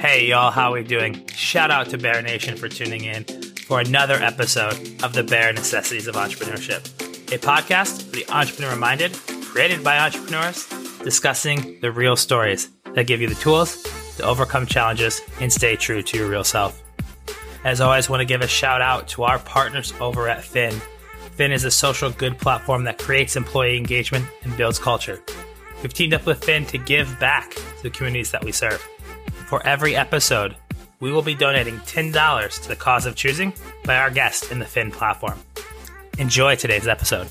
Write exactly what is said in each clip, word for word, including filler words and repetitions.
Hey y'all, how we doing? Shout out to Bear Nation for tuning in for another episode of the Bear Necessities of Entrepreneurship, a podcast for the entrepreneur-minded, created by entrepreneurs, discussing the real stories that give you the tools to overcome challenges and stay true to your real self. As always, I want to give a shout out to our partners over at Fin. Fin is a social good platform that creates employee engagement and builds culture. We've teamed up with Fin to give back to the communities that we serve. For every episode, we will be donating ten dollars to the cause of choosing by our guest in the Fin platform. Enjoy today's episode.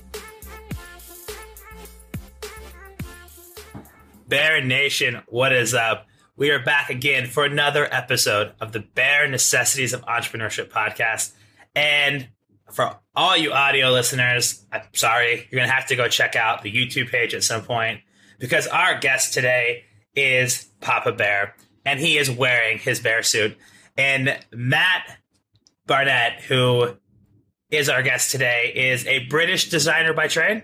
Bear Nation, what is up? We are back again for another episode of the Bear Necessities of Entrepreneurship podcast. And for all you audio listeners, I'm sorry, you're going to have to go check out the YouTube page at some point because our guest today is Papa Bear, and he is wearing his bear suit. And Matt Barnett, who is our guest today, is a British designer by trade.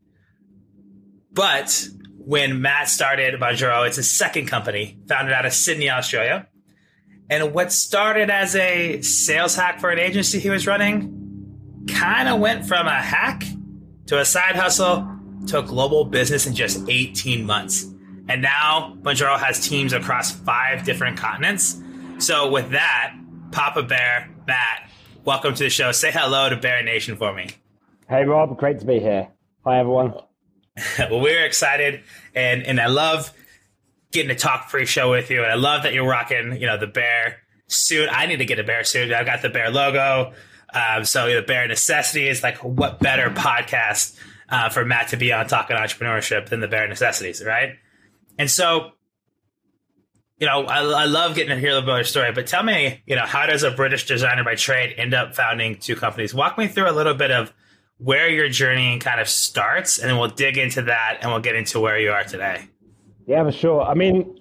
But when Matt started Bonjoro, it's his second company, founded out of Sydney, Australia. And what started as a sales hack for an agency he was running kind of went from a hack to a side hustle to a global business in just eighteen months. And now Bonjoro has teams across five different continents. So with that, Papa Bear, Matt, welcome to the show. Say hello to Bear Nation for me. Hey, Rob. Great to be here. Hi, everyone. Well, we're excited, and, and I love getting to talk pre-show with you. And I love that you're rocking, you know, the bear suit. I need to get a bear suit. I've got the bear logo. Um, so the Bear Necessities, like what better podcast uh, for Matt to be on talking entrepreneurship than the Bear Necessities, right? And so, you know, I, I love getting to hear a little bit of your story, but tell me, you know, how does a British designer by trade end up founding two companies? Walk me through a little bit of where your journey kind of starts, and then we'll dig into that and we'll get into where you are today. Yeah, for sure. I mean,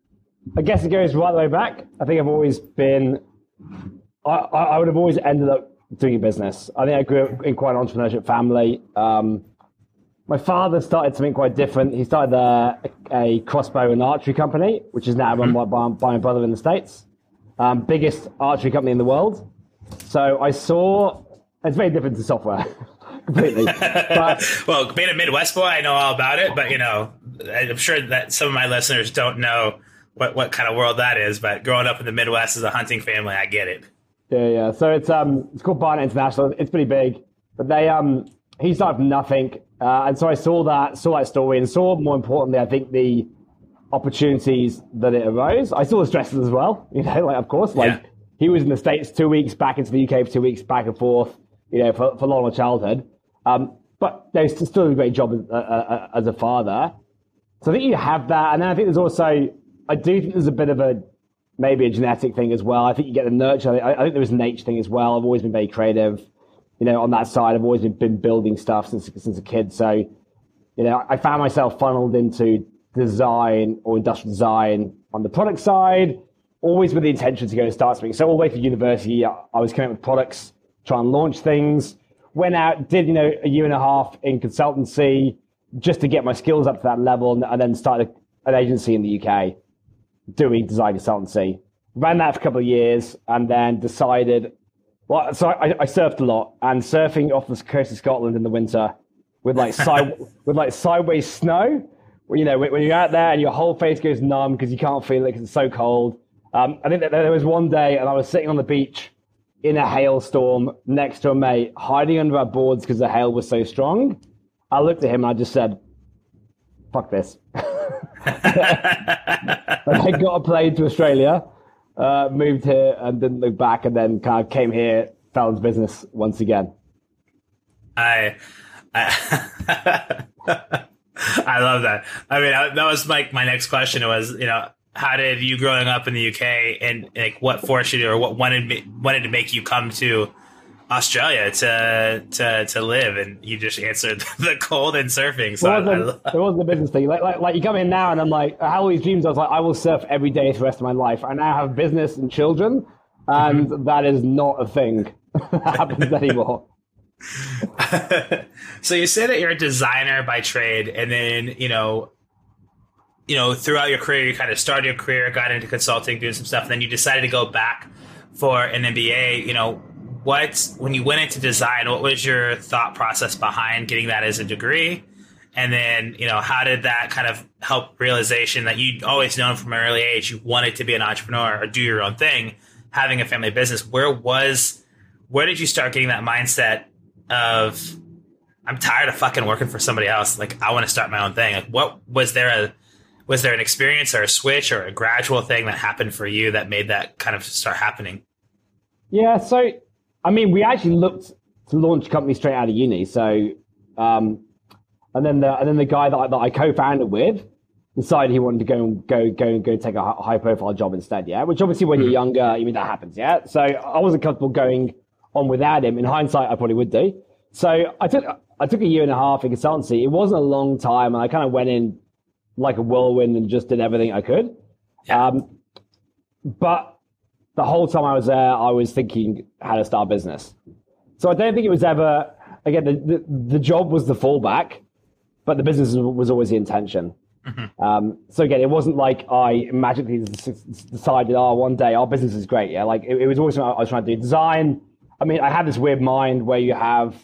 I guess it goes right the way back. I think I've always been, I, I would have always ended up doing a business. I think I grew up in quite an entrepreneurship family. Um, my father started something quite different. He started a, a crossbow and archery company, which is now run by, by my brother in the States. Um, biggest archery company in the world. So I saw, it's very different to software. Completely. But, well, being a Midwest boy, I know all about it, but you know, I'm sure that some of my listeners don't know what, what kind of world that is, but growing up in the Midwest as a hunting family, I get it. Yeah, yeah. So it's um it's called Barnett International. It's pretty big, but they um he started from nothing, uh, and so I saw that saw that story and saw, more importantly, I think the opportunities that it arose. I saw the stresses as well. You know, like of course, like yeah. He was in the States two weeks, back into the U K for two weeks, back and forth. You know, for for long childhood. Um, but there's still a great job as, uh, uh, as a father. So I think you have that, and then I think there's also I do think there's a bit of a maybe a genetic thing as well. I think you get the nurture. I, I think there is a nature thing as well. I've always been very creative, you know, on that side. I've always been, been building stuff since since a kid. So, you know, I found myself funneled into design or industrial design on the product side, always with the intention to go and start something. So all the way through university, I, I was coming up with products, trying to launch things. Went out, did, you know, a year and a half in consultancy just to get my skills up to that level, and, and then started an agency in the U K doing design consultancy. Ran that for a couple of years and then decided, well, so I, I surfed a lot, and surfing off the coast of Scotland in the winter with like side, with like sideways snow, where, you know, when, when you're out there and your whole face goes numb because you can't feel it because it's so cold. Um, I think that there was one day and I was sitting on the beach in a hailstorm next to a mate, hiding under our boards because the hail was so strong. I looked at him and I just said, fuck this. I got a plane to Australia, uh, moved here and didn't look back, and then kind of came here, fell into business once again. I, I, I love that. I mean, I, that was like my next question was, you know, how did you growing up in the U K and like what forced you to, or what wanted wanted to make you come to Australia to to to live? And you just answered the cold and surfing. So it wasn't, I, I, it wasn't a business thing. Like, like like you come in now and I'm like, I had all these dreams. I was like, I will surf every day for the rest of my life. I now have business and children, and mm-hmm. that is not a thing that happens anymore. So you say that you're a designer by trade, and then, you know, you know, throughout your career, you kind of started your career, got into consulting, doing some stuff, and then you decided to go back for an M B A. You know, what, when you went into design, what was your thought process behind getting that as a degree? And then, you know, how did that kind of help realization that you'd always known from an early age you wanted to be an entrepreneur or do your own thing, having a family business? Where was, where did you start getting that mindset of, I'm tired of fucking working for somebody else. Like, I want to start my own thing. Like, what was there a, was there an experience or a switch or a gradual thing that happened for you that made that kind of start happening? Yeah. So, I mean, we actually looked to launch a company straight out of uni. So, um, and then the, and then the guy that I, that I co-founded with decided he wanted to go and go, go and go take a high profile job instead. Yeah. Which obviously when mm-hmm. you're younger, I mean, that happens. Yeah. So I wasn't comfortable going on without him. In hindsight, I probably would do. So I took, I took a year and a half in consultancy. It wasn't a long time. And I kind of went in like a whirlwind and just did everything I could. Yeah. Um, but the whole time I was there, I was thinking how to start a business. So I don't think it was ever, again, the, the, the job was the fallback, but the business was always the intention. Mm-hmm. Um, so again, it wasn't like I magically decided, oh, one day our business is great. Yeah, like it, it was always something I was trying to do. Design, I mean, I had this weird mind where you have,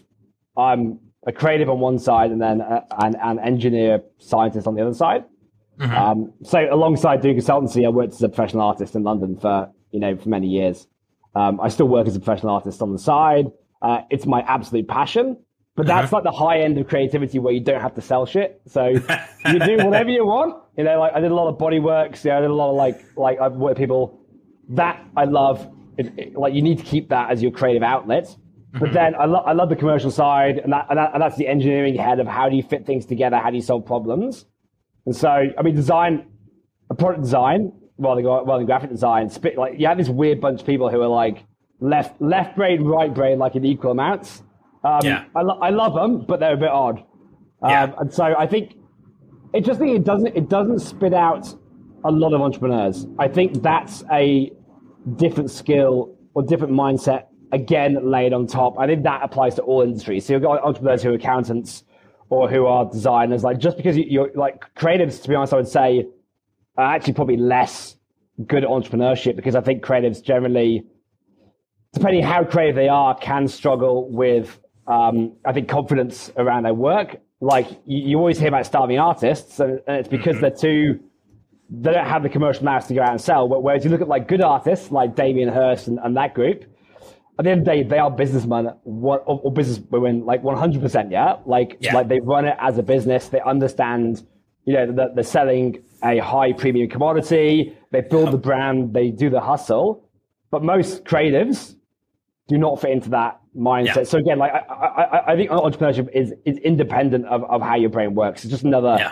I'm a creative on one side and then a, an, an engineer scientist on the other side. Mm-hmm. Um, so alongside doing consultancy, I worked as a professional artist in London for, you know, for many years. Um, I still work as a professional artist on the side. Uh, it's my absolute passion, but mm-hmm. that's like the high end of creativity where you don't have to sell shit. So you do whatever you want. You know, like I did a lot of body works. Yeah, I did a lot of like, like I've worked with people that I love. It, it, like you need to keep that as your creative outlet. But then I, lo- I love the commercial side, and, that, and, that, and that's the engineering head of how do you fit things together, how do you solve problems. And so, I mean, design, a product design, rather than, rather than graphic design, spit, like you have this weird bunch of people who are like left left brain, right brain, like in equal amounts. Um, yeah. I, lo- I love them, but they're a bit odd. Um, yeah. And so I think it just think it doesn't it doesn't spit out a lot of entrepreneurs. I think that's a different skill or different mindset. Again, laid on top. I think that applies to all industries. So you've got entrepreneurs who are accountants or who are designers. Like just because you're like creatives, to be honest, I would say are actually probably less good at entrepreneurship because I think creatives generally, depending how creative they are, can struggle with, um, I think, confidence around their work. Like you, you always hear about starving artists, and, and it's because they're too, they don't have the commercial mouths to go out and sell. But whereas you look at like good artists like Damien Hirst and, and that group, at the end of the day, they are businessmen or, or business women, like one hundred percent, yeah? Like, yeah. like they run it as a business. They understand, you know, that they're selling a high premium commodity. They build the brand. They do the hustle. But most creatives do not fit into that mindset. Yeah. So again, like I, I, I think entrepreneurship is, is independent of, of how your brain works. It's just another, yeah.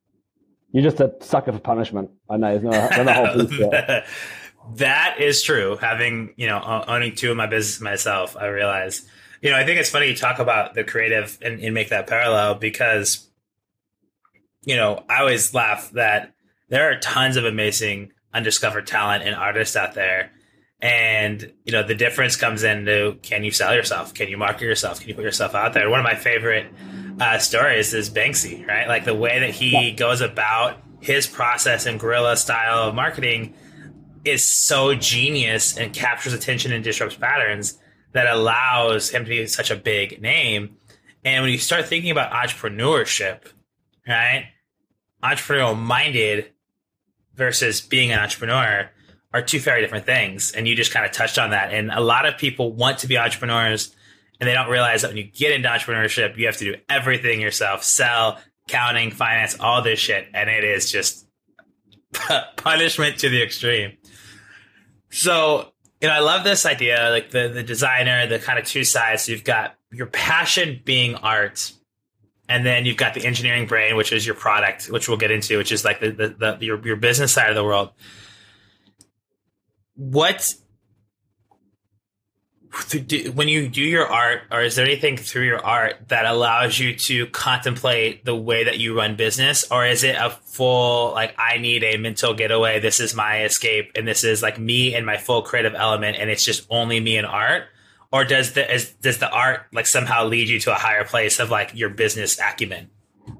You're just a sucker for punishment. I know, there's no, there's no whole piece to it. That is true. Having, you know, owning two of my business myself, I realize, you know, I think it's funny you talk about the creative and, and make that parallel because, you know, I always laugh that there are tons of amazing undiscovered talent and artists out there. And, you know, the difference comes into, can you sell yourself? Can you market yourself? Can you put yourself out there? One of my favorite uh, stories is Banksy, right? Like the way that he goes about his process and guerrilla style of marketing is so genius and captures attention and disrupts patterns that allows him to be such a big name. And when you start thinking about entrepreneurship, right, entrepreneurial minded versus being an entrepreneur are two very different things. And you just kind of touched on that. And a lot of people want to be entrepreneurs and they don't realize that when you get into entrepreneurship, you have to do everything yourself, sell, accounting, finance, all this shit. And it is just punishment to the extreme. So, you know, I love this idea, like the, the designer, the kind of two sides. So you've got your passion being art, and then you've got the engineering brain, which is your product, which we'll get into, which is like the, the, the your, your business side of the world. What, when you do your art, or is there anything through your art that allows you to contemplate the way that you run business? Or is it a full, like, I need a mental getaway, this is my escape, and this is like me and my full creative element, and it's just only me and art? Or does the, is, does the art like somehow lead you to a higher place of like your business acumen?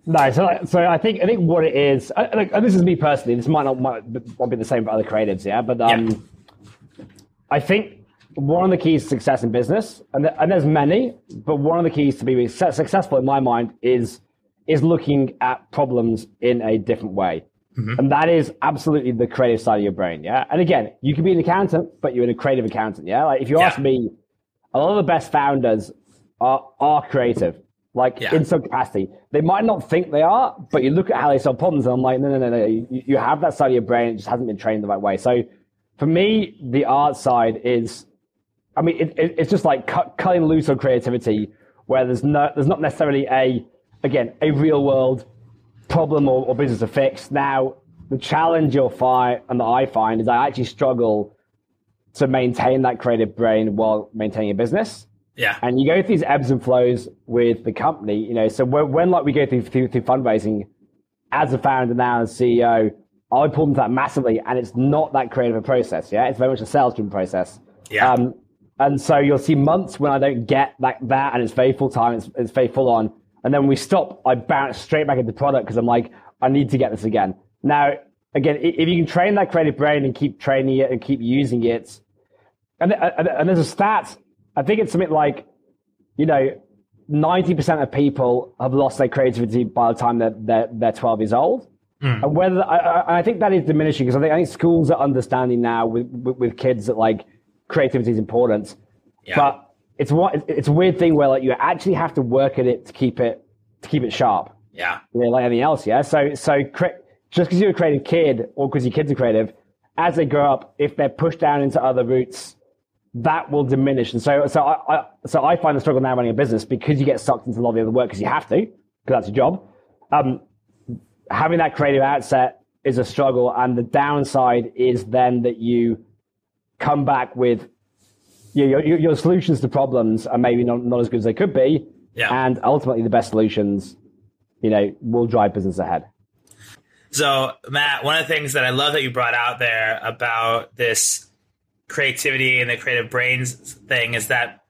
No, so so I think I think what it is, and this is me personally. This might not might, won't be the same for other creatives, yeah. But um, yeah. I think one of the keys to success in business, and and there's many, but one of the keys to be successful in my mind is is looking at problems in a different way, mm-hmm. and that is absolutely the creative side of your brain, yeah. And again, you can be an accountant, but you're a creative accountant, yeah. Like if you yeah. ask me, a lot of the best founders are are creative. Like yeah. in some capacity, they might not think they are, but you look at how they solve problems, and I'm like, no, no, no, no. You, you have that side of your brain; it just hasn't been trained the right way. So, for me, the art side is, I mean, it, it, it's just like cut, cutting loose on creativity, where there's no, there's not necessarily a, again, a real world problem or, or business to fix. Now, the challenge you'll find, and that I find, is I actually struggle to maintain that creative brain while maintaining a business. Yeah. And you go through these ebbs and flows with the company, you know, so when, when like we go through, through, through fundraising as a founder now as C E O, I would pull them to that massively. And it's not that creative a process. Yeah. It's very much a sales driven process. Yeah. Um, and so you'll see months when I don't get that, that and it's very full time. It's, it's very full on. And then we stop, I bounce straight back into product because I'm like, I need to get this again. Now, again, if you can train that creative brain and keep training it and keep using it, and, and, and there's a stat, I think it's something like, you know, ninety percent of people have lost their creativity by the time they're, they're, they're twelve years old. Mm. And whether I, I think that is diminishing because I think, I think schools are understanding now with, with, with kids that like creativity is important. Yeah. But it's what it's a weird thing where like you actually have to work at it to keep it to keep it sharp. Yeah. You know, like anything else. Yeah. So so cre- just because you're a creative kid or because your kids are creative, as they grow up, if they're pushed down into other routes, that will diminish. And so, so I, I, so I find the struggle now running a business because you get sucked into a lot of the other work because you have to, because that's your job. Um, having that creative outset is a struggle. And the downside is then that you come back with you know, your, your solutions to problems are maybe not, not as good as they could be. Yeah. And ultimately the best solutions, you know, will drive business ahead. So Matt, one of the things that I love that you brought out there about this creativity and the creative brains thing is that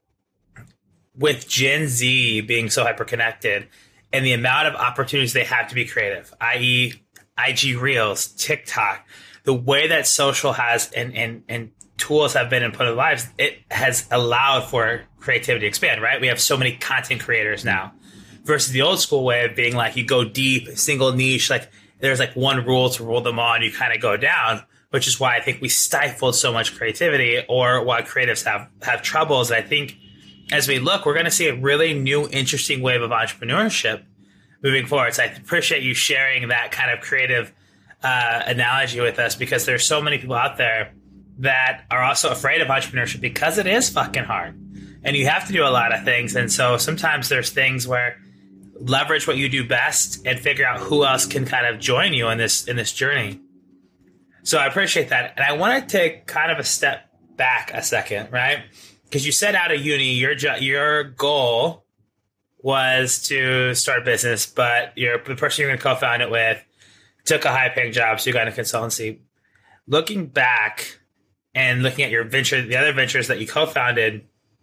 with Gen Z being so hyper-connected and the amount of opportunities they have to be creative, that is I G Reels, TikTok, the way that social has and, and, and tools have been input in lives, it has allowed for creativity to expand, right? We have so many content creators now versus the old school way of being like you go deep, single niche, like there's like one rule to rule them on, you kind of go down. Which is why I think we stifled so much creativity or why creatives have, have troubles. And I think as we look, we're going to see a really new, interesting wave of entrepreneurship moving forward. So I appreciate you sharing that kind of creative uh, analogy with us because there's so many people out there that are also afraid of entrepreneurship because it is fucking hard and you have to do a lot of things. And so sometimes there's things where leverage what you do best and figure out who else can kind of join you in this in this journey. So I appreciate that. And I want to take kind of a step back a second, right? Because you said out of uni, your your goal was to start a business, but you're, the person you're going to co-found it with took a high-paying job, so you got into consultancy. Looking back and looking at your venture, the other ventures that you co-founded,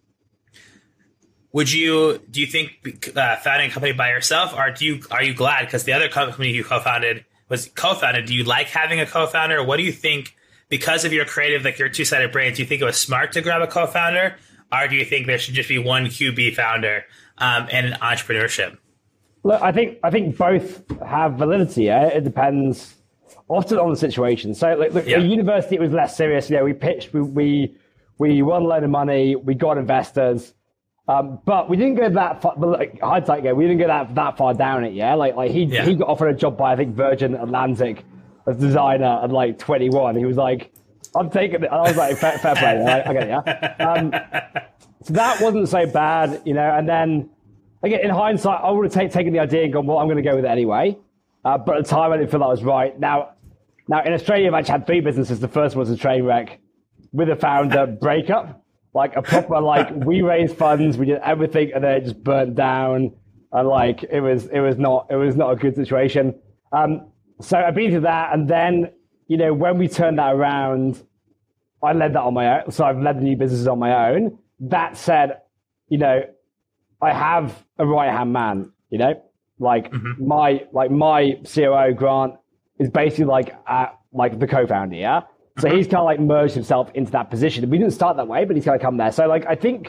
would you, do you think uh, founding a company by yourself, or do you, are you glad because the other company you co-founded was co-founded? Do you like having a co-founder? What do you think, because of your creative, like your two-sided brain, do you think it was smart to grab a co-founder? Or do you think there should just be one Q B founder um, and an entrepreneurship? Look, I think I think both have validity. Yeah? It depends often on the situation. So like, look, yeah. At university, it was less serious. You know, we pitched, we, we, we won a load of money, we got investors. Um, but we didn't go that far, but like, hindsight go, we didn't go that, that far down it, yeah? Like, like he, yeah. he got offered a job by, I think, Virgin Atlantic as designer at like twenty-one. He was like, I'm taking it. I was like, fair, fair play. I, I get it, yeah? Um, so that wasn't so bad, you know? And then, again, in hindsight, I would have take, taken the idea and gone, well, I'm going to go with it anyway. Uh, but at the time, I didn't feel that was right. Now, now in Australia, I've actually had three businesses. The first one was a train wreck with a founder breakup. Like a proper, like we raised funds, we did everything, and then it just burnt down, and like it was, it was not, it was not a good situation. Um, so I've been through that, and then you know when we turned that around, I led that on my own. So I've led the new businesses on my own. That said, you know, I have a right hand man, you know, Like Mm-hmm. my like my C O O Grant is basically like uh, like the co-founder, yeah. So Mm-hmm. he's kind of like merged himself into that position. We didn't start that way, but he's kind of come there. So like I think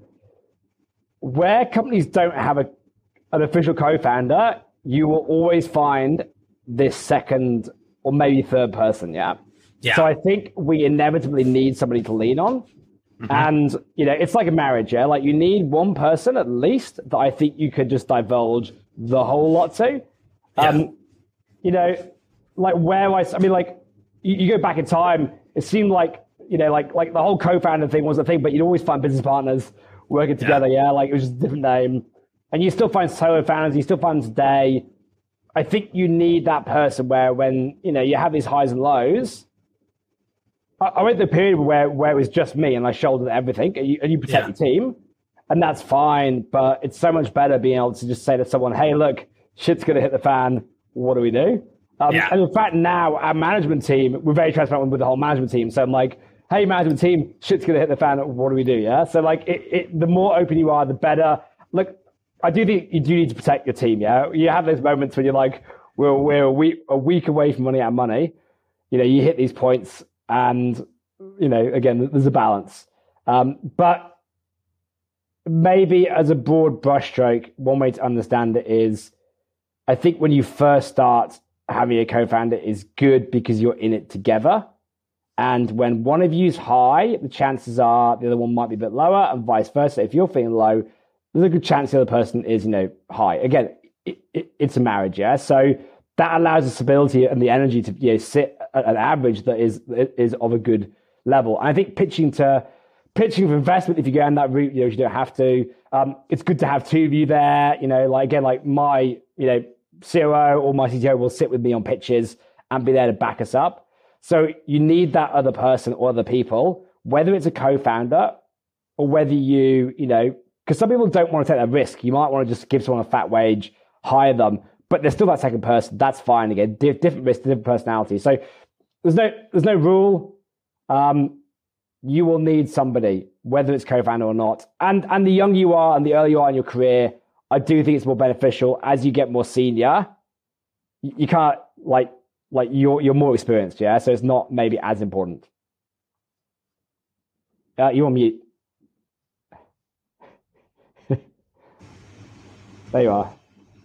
where companies don't have a an official co-founder, you will always find this second or maybe third person, yeah. Yeah. So I think we inevitably need somebody to lean on. Mm-hmm. And, you know, it's like a marriage, yeah? Like you need one person at least that I think you could just divulge the whole lot to. Yeah. Um, you know, like where I, I mean, like you, you go back in time, it seemed like, you know, like like the whole co-founder thing was a thing, but you'd always find business partners working together, yeah? yeah? Like it was just a different name. And you still find solo founders, you still find them today. I think you need that person where when, you know, you have these highs and lows. I, I went through a period where, where it was just me and I shouldered everything and you, and you protect Yeah. your team. And that's fine, but it's so much better being able to just say to someone, hey, look, shit's going to hit the fan. What do we do? Um, Yeah. And in fact, now our management team, we're very transparent with the whole management team. So I'm like, hey, management team, shit's going to hit the fan. What do we do? Yeah. So like it, it, the more open you are, the better. Look, I do think you do need to protect your team. Yeah. You have those moments when you're like, we're, we're a week, a week away from running out of money. You know, you hit these points and, you know, again, there's a balance. Um, but maybe as a broad brushstroke, one way to understand it is, I think when you first start, having a co-founder is good because you're in it together. And when one of you's high, the chances are the other one might be a bit lower and vice versa. If you're feeling low, there's a good chance the other person is, you know, high. Again, it, it, it's a marriage, yeah? So that allows the stability and the energy to, you know, sit at an average that is is of a good level. And I think pitching to pitching for investment, if you go down that route, you know, you don't have to. Um, it's good to have two of you there. You know, like again, like my, you know, C O O or my C T O will sit with me on pitches and be there to back us up. So you need that other person or other people, whether it's a co-founder or whether you, you know, because some people don't want to take that risk. You might want to just give someone a fat wage, hire them, but there's still that second person. That's fine. Again, different risk, different personality. So there's no there's no rule. Um, you will need somebody, whether it's co-founder or not. And and the younger you are and the earlier you are in your career, I do think it's more beneficial as you get more senior. You, you can't like like you're you're more experienced, yeah. So it's not maybe as important. Uh, you're on mute. There you are.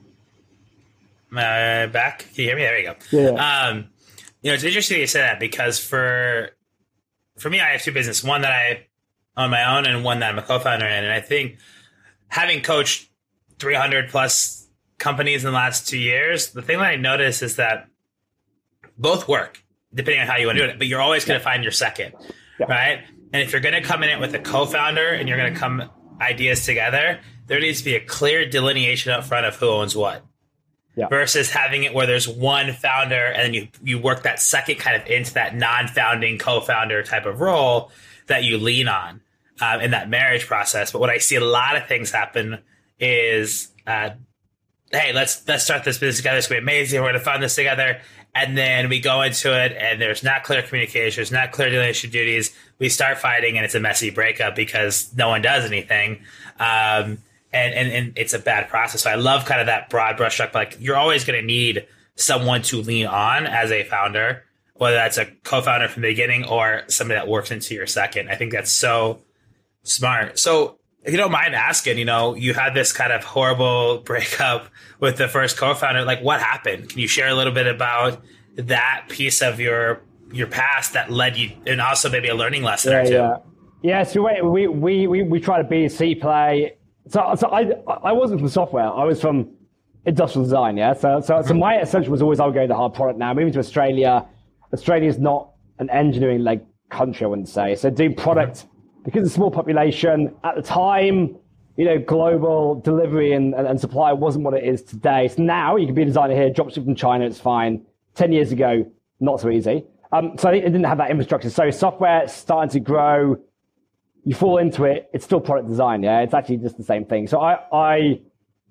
Am I back? Can you hear me? There you go. Yeah. Um, you know, it's interesting you say that because for for me, I have two businesses. One that I own my own and one that I'm a co-founder in. And I think having coached three hundred plus companies in the last two years, the thing that I notice is that both work, depending on how you want to do it, but you're always going to find your second, Yeah. right? And if you're going to come in it with a co-founder and you're going to come ideas together, there needs to be a clear delineation up front of who owns what. Yeah. Versus having it where there's one founder and then you, you work that second kind of into that non-founding co-founder type of role that you lean on uh, in that marriage process. But what I see a lot of things happen is, uh, hey, let's let's start this business together. It's going to be amazing. We're going to fund this together. And then we go into it and there's not clear communication. There's not clear delineation of duties. We start fighting and it's a messy breakup because no one does anything. Um, And, and and it's a bad process. So I love kind of that broad brushstroke. Like you're always going to need someone to lean on as a founder, whether that's a co-founder from the beginning or somebody that works into your second. I think that's so smart. So if you don't mind asking, you know, you had this kind of horrible breakup with the first co-founder. Like what happened? Can you share a little bit about that piece of your your past that led you, and also maybe a learning lesson Yeah, or two? yeah. Yeah, so we we we we try to B and C play. So, so I I wasn't from software. I was from industrial design. Yeah. So so so my assumption was always I would go to hard product. Now moving to Australia, Australia is not an engineering like country. I wouldn't say. So doing product because of the small population at the time, you know, global delivery and, and, and supply wasn't what it is today. So now you can be a designer here, drop ship from China, it's fine. Ten years ago, not so easy. Um, so I think it didn't have that infrastructure. So software starting to grow. You fall into it, it's still product design, yeah? It's actually just the same thing. So I I,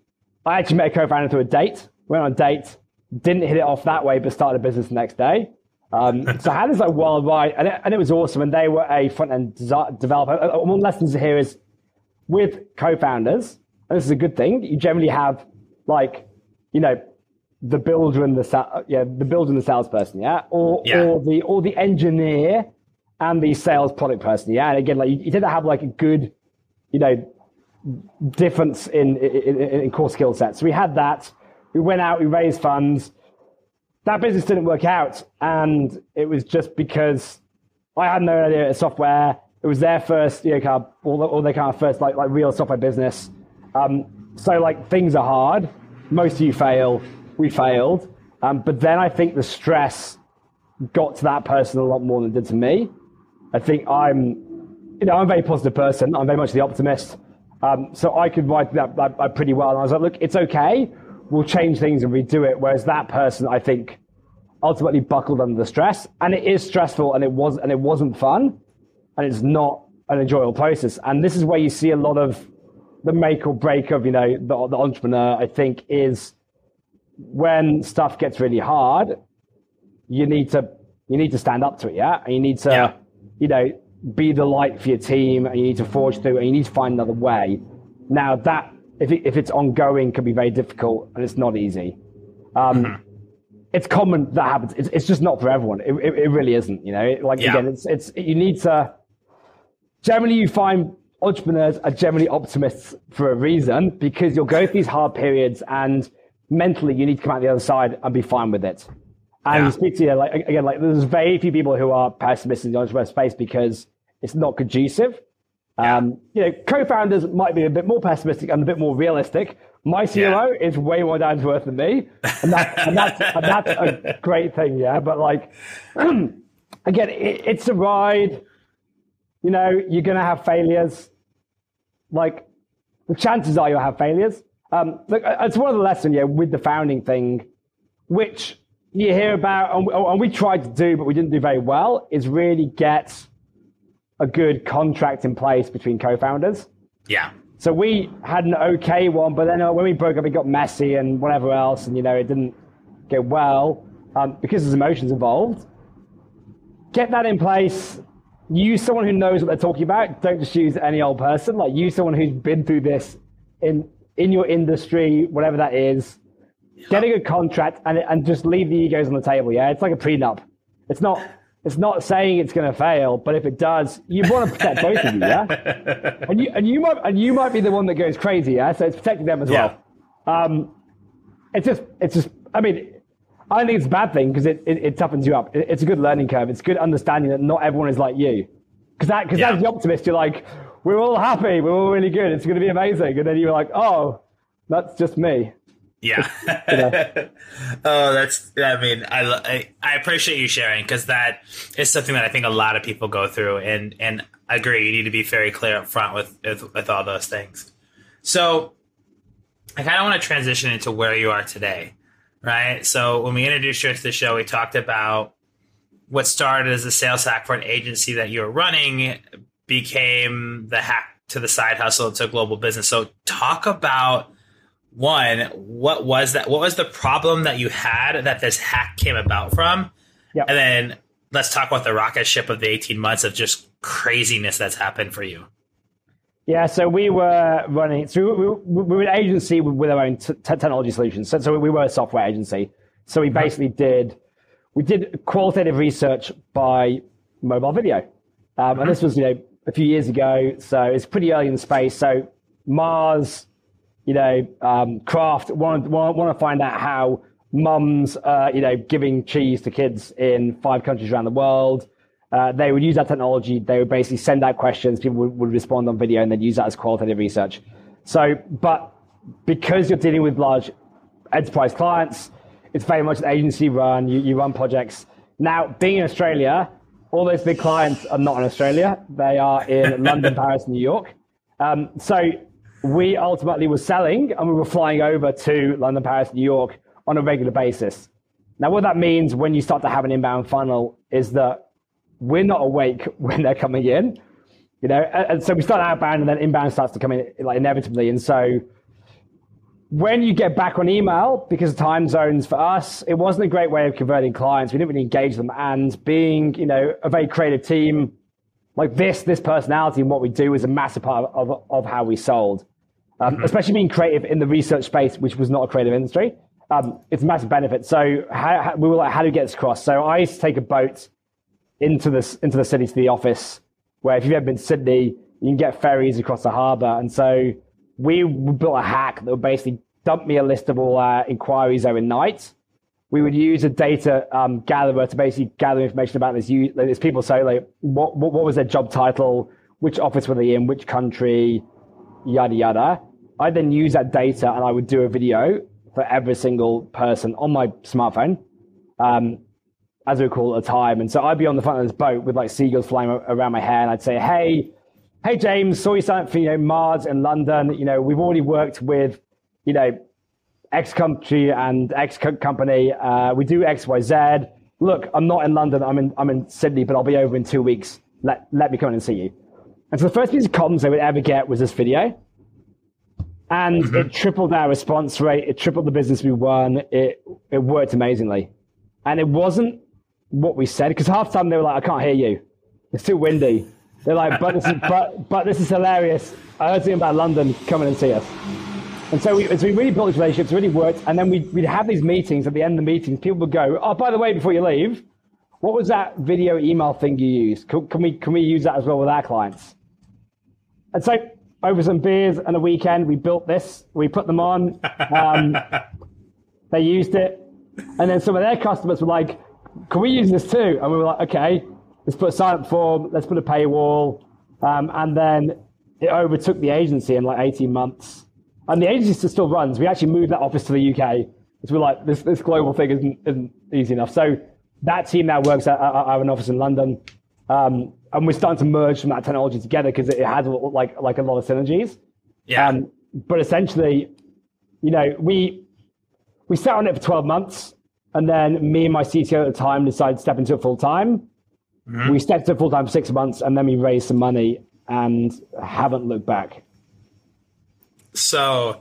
I actually met a co-founder through a date, went on a date, didn't hit it off that way, but started a business the next day. Um, so I had this like wild ride, and it, and it was awesome, and they were a front-end desi- developer. Uh, One lesson here is with co-founders, and this is a good thing, you generally have like you know, the builder and the sa- yeah, the builder and the salesperson, yeah, or yeah. or the or the engineer and the sales product person, yeah. And again, like you, you tend to have like a good, you know, difference in in, in core skill sets. So we had that. We went out, we raised funds. That business didn't work out, and it was just because I had no idea of software. It was their first, you know, kind of, all, the, all their kind of first like like real software business. Um, so like things are hard. Most of you fail. We failed. Um, but then I think the stress got to that person a lot more than it did to me. I think I'm, you know, I'm a very positive person. I'm very much the optimist. Um, so I could write that, that, that pretty well. And I was like, look, it's okay. We'll change things and redo it. Whereas that person, I think, ultimately buckled under the stress. And it is stressful, and it was, and it wasn't fun, and it's not an enjoyable process. And this is where you see a lot of the make or break of, you know, the, the entrepreneur, I think, is when stuff gets really hard, you need to you need to stand up to it, yeah? And you need to, yeah. you know, be the light for your team, and you need to forge through, and you need to find another way. Now that, if it, if it's ongoing, can be very difficult, and it's not easy. Um, mm-hmm. It's common that happens. It's, it's just not for everyone. It, it, it really isn't, you know? Like, yeah. again, it's it's you need to, generally you find entrepreneurs are generally optimists for a reason, because you'll go through these hard periods, and mentally you need to come out the other side and be fine with it. And yeah. speak to you, like, again, like there's very few people who are pessimists in the entrepreneur space because it's not conducive. Yeah. Um, you know, co-founders might be a bit more pessimistic and a bit more realistic. My C O O yeah. is way more down to earth than me, and that's and that's, and that's a great thing, yeah. But like, again, it, it's a ride. You know, you're gonna have failures. Like, the chances are you'll have failures. Um, look, it's one of the lessons, yeah, with the founding thing, which you hear about, and, and we tried to do, but we didn't do very well, is really get a good contract in place between co-founders. Yeah. So we had an okay one, but then uh, when we broke up, it got messy and whatever else, and, you know, it didn't go well um, because there's emotions involved. Get that in place. Use someone who knows what they're talking about. Don't just use any old person. Like, use someone who's been through this in in your industry, whatever that is. Yeah. Get a good contract and and just leave the egos on the table. Yeah, it's like a prenup. It's not it's not saying it's going to fail, but if it does, you want to protect both of you. Yeah, and you and you might and you might be the one that goes crazy. Yeah, so it's protecting them as yeah. well. Um, it's just it's just. I mean, I don't think it's a bad thing, because it, it, it toughens you up. It, it's a good learning curve. It's good understanding that not everyone is like you. Because that, because yeah. as the optimist, you're like, we're all happy, we're all really good, it's going to be amazing. And then you're like, oh, that's just me. Yeah. You know? Oh, that's, I mean, I, I, I appreciate you sharing, because that is something that I think a lot of people go through. And, and I agree, you need to be very clear up front with, with, with all those things. So I kind of want to transition into where you are today. Right. So when we introduced you to the show, we talked about what started as a sales hack for an agency that you were running became the hack to the side hustle to global business. So talk about, one, what was that? What was the problem that you had that this hack came about from? Yep. And then let's talk about the rocket ship of the eighteen months of just craziness that's happened for you. Yeah, so we were running, so we, we, we were an agency with our own t- technology solutions. So, so we were a software agency. So we basically did, we did qualitative research by mobile video. Um, mm-hmm. And this was, you know, a few years ago. So it's pretty early in the space. So Mars, you know, um, Kraft want, want, want to find out how mums, uh, you know, giving cheese to kids in five countries around the world. Uh, they would use that technology. They would basically send out questions. People would, would respond on video, and then use that as qualitative research. So, but because you're dealing with large enterprise clients, it's very much an agency run. You, you run projects. Now, being in Australia, all those big clients are not in Australia. They are in London, Paris, New York. Um, so we ultimately were selling, and we were flying over to London, Paris, New York on a regular basis. Now, what that means when you start to have an inbound funnel is that we're not awake when they're coming in, you know, and, and so we start outbound, and then inbound starts to come in, like, inevitably. And so when you get back on email, because of time zones for us, it wasn't a great way of converting clients. We didn't really engage them. And being, you know, a very creative team like this, this personality and what we do is a massive part of, of how we sold, um, mm-hmm. especially being creative in the research space, which was not a creative industry. um, it's a massive benefit. So how, how, we were like, how do we get this across? So I used to take a boat into this into the city to the office, where if you've ever been to Sydney, you can get ferries across the harbour. And so we built a hack that would basically dump me a list of all our inquiries overnight. We would use a data um, gatherer to basically gather information about this. These people, so like, what, what what was their job title, which office were they in, which country, yada yada. I then use that data and I would do a video for every single person on my smartphone, um, as we would call it at the time. And so I'd be on the front of this boat with like seagulls flying around my hair, and I'd say, hey, hey James, saw you sign up for, you know, Mars in London. You know, we've already worked with, you know, X country and X co- company. Uh, we do X, Y, Z. Look, I'm not in London. I'm in I'm in Sydney, but I'll be over in two weeks. Let let me come in and see you. And so the first piece of comms I would ever get was this video. And mm-hmm. it tripled our response rate. It tripled the business we won. It it worked amazingly. And it wasn't what we said, because half the time they were like, I can't hear you. It's too windy. They're like, but this is, but, but this is hilarious. I heard something about London. Come in and see us. And so we, so we really built this relationship. It really worked. And then we'd, we'd have these meetings. At the end of the meetings, people would go, oh, by the way, before you leave, what was that video email thing you used? Can, can we can we use that as well with our clients? And so over some beers and a weekend, we built this. We put them on. Um, they used it. And then some of their customers were like, can we use this too? And we were like, okay, let's put a sign-up form. Let's put a paywall. Um, and then it overtook the agency in like eighteen months. And the agency still runs. We actually moved that office to the U K. So we're like, this, this global thing isn't, isn't easy enough. So that team now works at, at, at an office in London. Um, and we're starting to merge some of that technology together because it has like like a lot of synergies. Yeah. Um, but essentially, you know, we we sat on it for twelve months, and then me and my C T O at the time decided to step into it full time. Mm-hmm. We stepped into it full time for six months, and then we raised some money and haven't looked back. So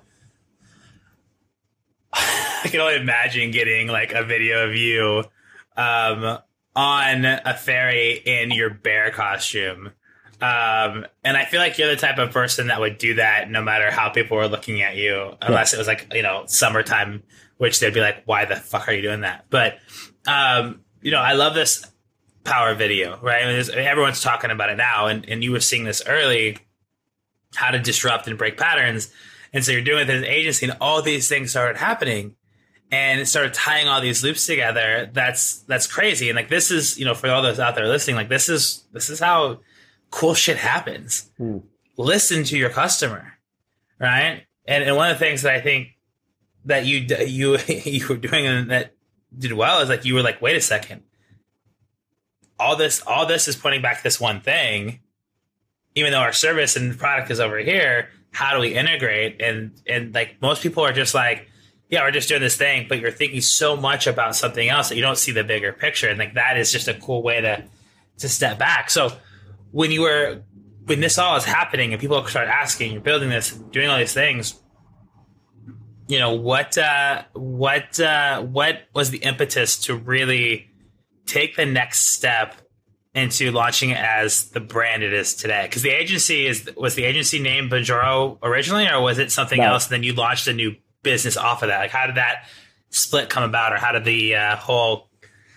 I can only imagine getting like a video of you um, on a ferry in your bear costume. Um, and I feel like you're the type of person that would do that no matter how people were looking at you, unless yeah. it was like, you know, summertime, which they'd be like, why the fuck are you doing that? But, um, you know, I love this power video, right? I mean, everyone's talking about it now, and, and you were seeing this early, how to disrupt and break patterns. And so you're doing it as an agency, and all these things started happening. And it started tying all these loops together. That's that's crazy. And like this is, you know, for all those out there listening, like this is this is how cool shit happens. Mm. Listen to your customer, right? And and one of the things that I think that you you you were doing and that did well is like you were like, wait a second, all this all this is pointing back to this one thing. Even though our service and product is over here, how do we integrate? And and like most people are just like, yeah, we're just doing this thing, but you're thinking so much about something else that you don't see the bigger picture. And like that is just a cool way to to step back. So when you were when this all is happening and people start asking, you're building this, doing all these things, you know, what uh, what uh, what was the impetus to really take the next step into launching it as the brand it is today? Because the agency is was the agency named Bonjoro originally, or was it something no. else? And then you launched a new business off of that. Like, how did that split come about, or how did the uh, whole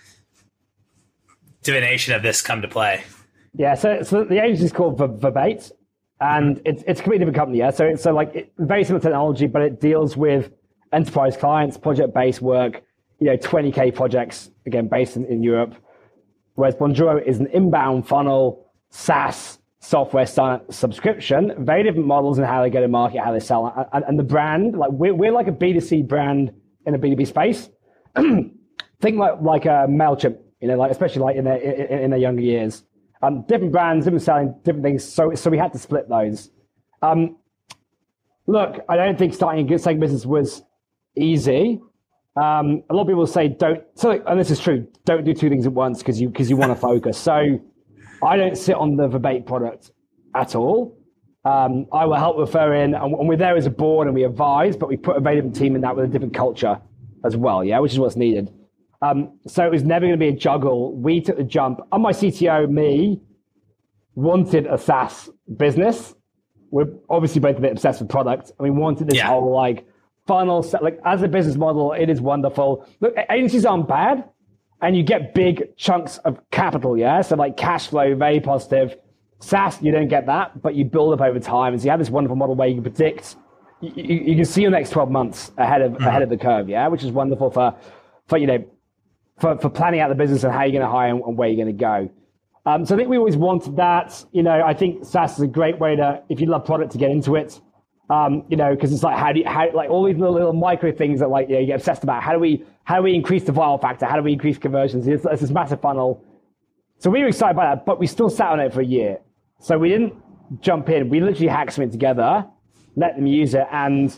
divination of this come to play? Yeah, so so the agency is called Verbate, and mm-hmm. it's it's a completely different company. Yeah, so it's so like it, very similar technology, but it deals with enterprise clients, project-based work. You know, twenty K projects again based in, in Europe. Whereas Bonjoro is an inbound funnel SaaS software subscription, very different models in how they go to market, how they sell. And, and the brand, like we're, we're like a B two C brand in a B two B space. Think like like a MailChimp, you know, like especially like in their in, in their younger years. Um, different brands, different selling, different things. So so we had to split those. Um, look, I don't think starting a second business was easy. Um, a lot of people say don't. So, and this is true. Don't do two things at once because you because you want to focus. So, I don't sit on the Verbate product at all. Um, I will help refer in, and, and we're there as a board and we advise, but we put a very different team in that with a different culture as well. Yeah, which is what's needed. Um, so it was never going to be a juggle. We took the jump. And my C T O, me, wanted a SaaS business. We're obviously both a bit obsessed with product, and we wanted this yeah. whole like funnel, like as a business model, it is wonderful. Look, agencies aren't bad, and you get big chunks of capital, yeah? So like cash flow, very positive. SaaS, you don't get that, but you build up over time. And so you have this wonderful model where you can predict, you, you, you can see your next twelve months ahead of mm-hmm. ahead of the curve, yeah? Which is wonderful for, for you know, for, for planning out the business and how you're going to hire and, and where you're going to go. Um, so I think we always wanted that. You know, I think SaaS is a great way to, if you love product, to get into it. Um, you know, because it's like, how do you, how, like all these little, little micro things that like, you know, you get obsessed about. How do we, how do we increase the viral factor? How do we increase conversions? It's, it's this massive funnel. So we were excited by that, but we still sat on it for a year. So we didn't jump in. We literally hacked something together, let them use it. And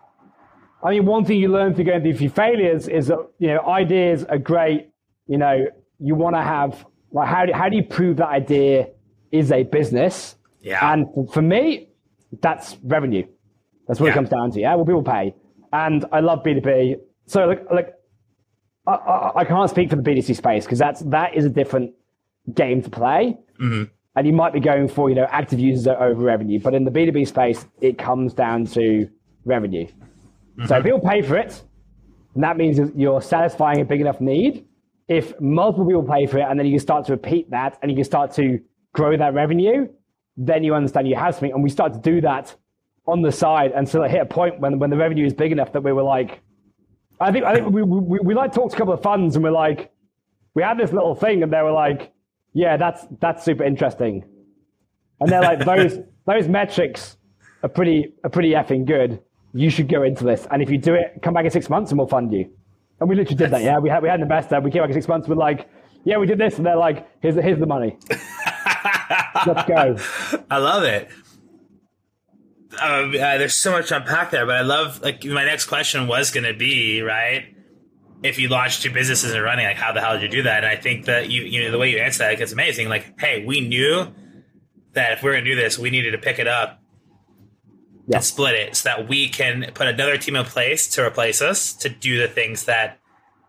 I mean, one thing you learn through going through a few failures is that, you know, ideas are great. You know, you want to have, like, how do, how do you prove that idea is a business? Yeah. And for, for me, that's revenue. That's what yeah. it comes down to. Yeah. Well, people pay. And I love B two B. So like, like I, I, I can't speak for the B two C space because that's, that is a different game to play. Mm-hmm. And you might be going for, you know, active users over revenue. But in the B two B space, it comes down to revenue. Mm-hmm. So if people pay for it, and that means you're satisfying a big enough need. If multiple people pay for it, and then you can start to repeat that, and you can start to grow that revenue, then you understand you have something. And we start to do that on the side until it hit a point when, when the revenue is big enough that we were like, I think I think we, we, we like talked to a couple of funds, and we're like, we had this little thing, and they were like, yeah, that's that's super interesting. And they're like, those those metrics are pretty are pretty effing good. You should go into this. And if you do it, come back in six months and we'll fund you. And we literally did that, yeah. We had we had an investor, we came back in six months, we're like, yeah, we did this, and they're like, here's the here's the money. Let's go. I love it. Um, uh, there's so much to unpack there, but I love, like, my next question was going to be, right, if you launched two businesses and running, like, how the hell did you do that? And I think that you, you know, the way you answer that, like, it's amazing. Like, hey, we knew that if we we're going to do this, we needed to pick it up yeah. and split it so that we can put another team in place to replace us to do the things that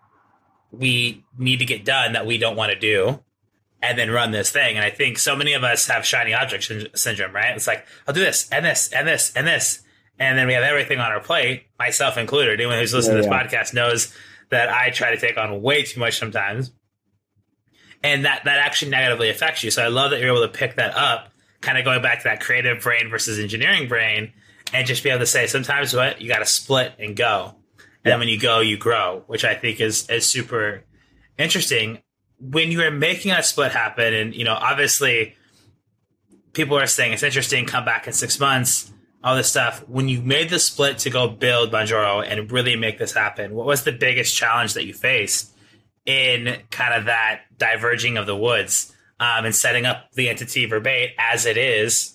we need to get done that we don't want to do, and then run this thing. And I think so many of us have shiny object syndrome, right? It's like, I'll do this and this and this and this. And then we have everything on our plate, myself included. Anyone who's listening yeah, to this yeah. podcast knows that I try to take on way too much sometimes. And that, that actually negatively affects you. So I love that you're able to pick that up, kind of going back to that creative brain versus engineering brain, and just be able to say, sometimes what you got to split and go. And yeah. then when you go, you grow, which I think is, is super interesting. When you were making that split happen, and, you know, obviously people are saying it's interesting, come back in six months, all this stuff. When you made the split to go build Bonjoro and really make this happen, what was the biggest challenge that you faced in kind of that diverging of the woods um, and setting up the entity Verbate as it is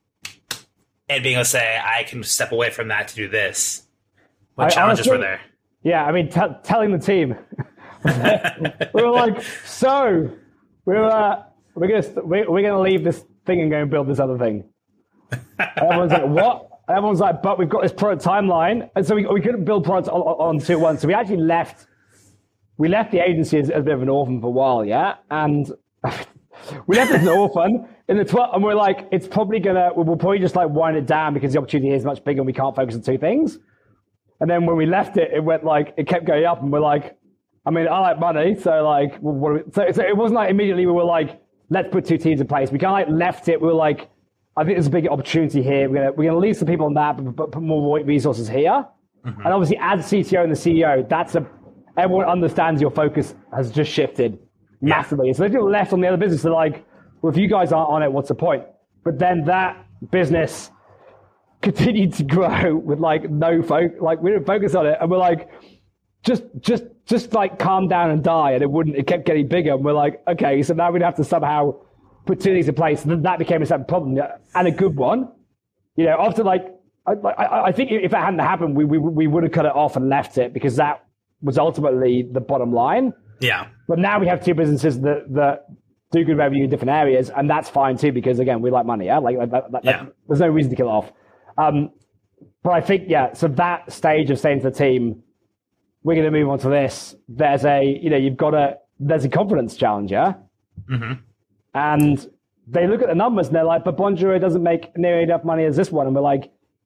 and being able to say, I can step away from that to do this? What I, challenges honestly, were there? Yeah, I mean, t- telling the team. We were like, so we were uh, we're gonna st- we're, we're gonna leave this thing and go and build this other thing. And everyone's like, what? And everyone's like, but we've got this product timeline, and so we we couldn't build products on, on, on two at once. So we actually left we left the agency as, as a bit of an orphan for a while, yeah. And we left it as an orphan in the twelve, and we're like, it's probably gonna we'll probably just like wind it down because the opportunity is much bigger and we can't focus on two things. And then when we left it, it went like it kept going up, and we're like, I mean, I like money, so like, what we, so, so it wasn't like immediately we were like, let's put two teams in place. We kind of like left it. We were like, I think there's a big opportunity here. We're gonna we're gonna leave some people on that, but, but put more resources here. Mm-hmm. And obviously, as C T O and the C E O, that's a everyone understands your focus has just shifted massively. Yeah. So they just left on the other business. They're like, well, if you guys aren't on it, what's the point? But then that business continued to grow with like no focus, like we didn't focus on it, and we're like, just just just like calm down and die, and it wouldn't. It kept getting bigger, and we're like, okay, so now we'd have to somehow put two things in place, and then that became a separate problem and a good one. You know, after like, I, I, I think if that hadn't happened, we we we would have cut it off and left it because that was ultimately the bottom line. Yeah. But now we have two businesses that that do good revenue in different areas, and that's fine too because again, we like money. Yeah, like that, that, yeah. That, there's no reason to kill it off. Um, but I think yeah. So that stage of saying to the team, we're going to move on to this. There's a, you know, you've got a, there's a confidence challenge, yeah? Mm-hmm. And they look at the numbers and they're like, but Bonjoro doesn't make nearly enough money as this one. And we're like,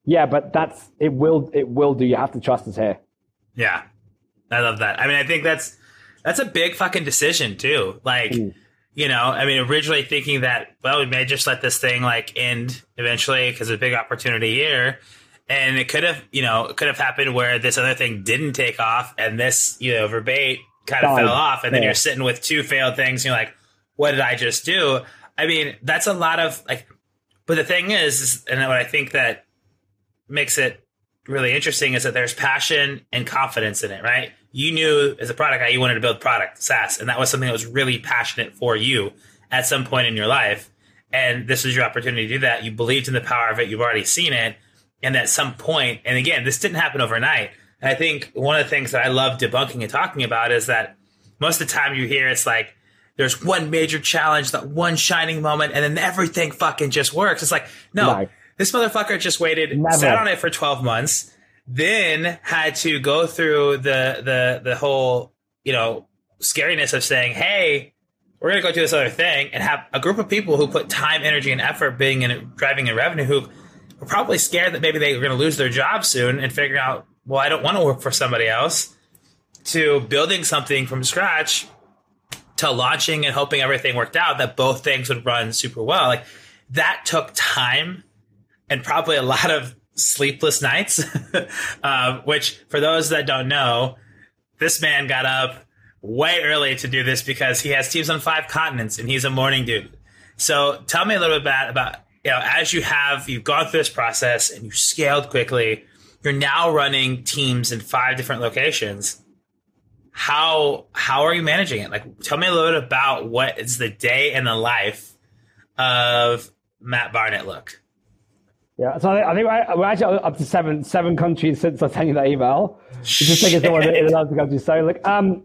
Yeah, but that's it. Will it will do? You have to trust us here. Yeah, I love that. I mean, I think that's that's a big fucking decision too. Like, mm. you know, I mean, originally thinking that, well, we may just let this thing like end eventually because there's a big opportunity here. And it could have, you know, it could have happened where this other thing didn't take off and this, you know, Verbate kind of Died. fell off. And then Yeah. you're sitting with two failed things. And you're like, what did I just do? I mean, that's a lot of like, but the thing is, is and what I think that makes it really interesting is that there's passion and confidence in it, right? You knew as a product guy, you wanted to build product, SaaS, and that was something that was really passionate for you at some point in your life. And this was your opportunity to do that. You believed in the power of it. You've already seen it. And at some point, and again, this didn't happen overnight. And I think one of the things that I love debunking and talking about is that most of the time you hear it's like, there's one major challenge, that one shining moment, and then everything fucking just works. It's like, no, No. this motherfucker just waited, Never. sat on it for twelve months, then had to go through the the the whole, you know, scariness of saying, hey, we're going to go do this other thing, and have a group of people who put time, energy, and effort being in driving in revenue who were probably scared that maybe they were going to lose their job soon and figuring out, well, I don't want to work for somebody else, to building something from scratch, to launching and hoping everything worked out, that both things would run super well. Like that took time and probably a lot of sleepless nights, um, which for those that don't know, this man got up way early to do this because he has teams on five continents and he's a morning dude. So tell me a little bit about, about you know, as you have, you've gone through this process and you scaled quickly, you're now running teams in five different locations. How how are you managing it? Like, tell me a little bit about what is the day in the life of Matt Barnett look. Yeah, so I think we're we're actually up to seven seven countries since I sent you that email. It's just taking someone in another country. So, like, um,